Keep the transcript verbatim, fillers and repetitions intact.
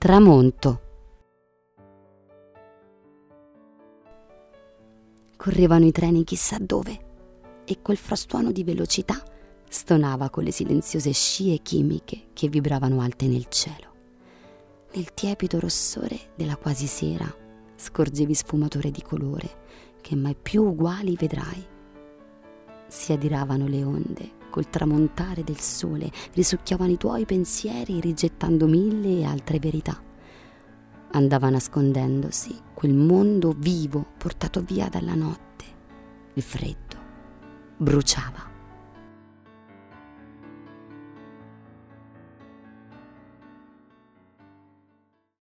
Tramonto. Correvano i treni chissà dove e quel frastuono di velocità stonava con le silenziose scie chimiche che vibravano alte nel cielo. Nel tiepido rossore della quasi sera scorgevi sfumature di colore che mai più uguali vedrai. Si adiravano le onde col tramontare del sole, risucchiavano i tuoi pensieri rigettando mille e altre verità. Andava nascondendosi quel mondo vivo portato via dalla notte. Il freddo bruciava.